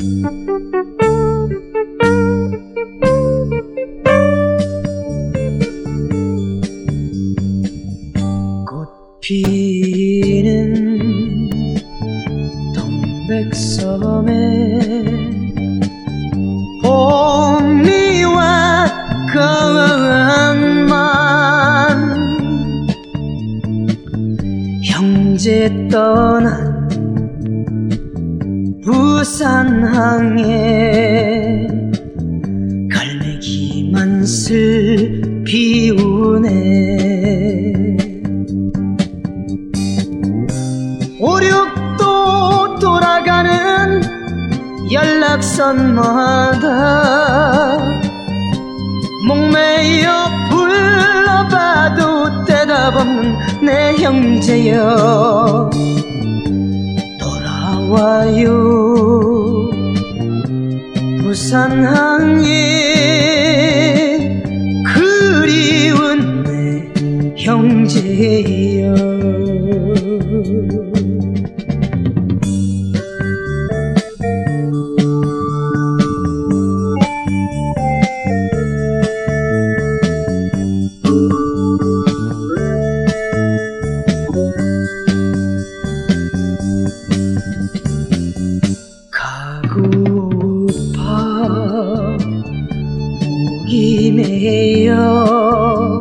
피는 동백섬에 봄이와 가만 형제 떠난 부산항에 갈매기만 슬피 우네. 오륙도 돌아가는 연락선마다 목매여 불러봐도 대답 없는 내 형제여 돌아와요 부산항에 그리운 내 형제여. 가고파 목이 메여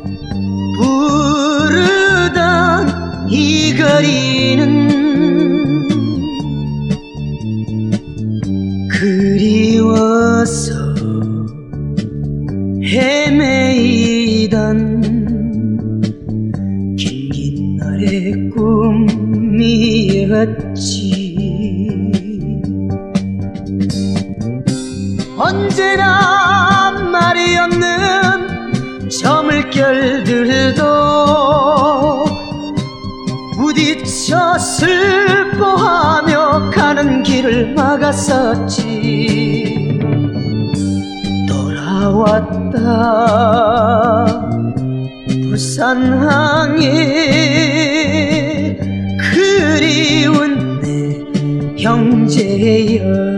부르던 이 거리는 그리워서 헤매이던 긴 날의 꿈이었지. 언제나 말이 없는 저 물결들도 부딪혀 슬퍼하며 가는 길을 막았었지. 돌아왔다 부산항에 그리운 내 형제여.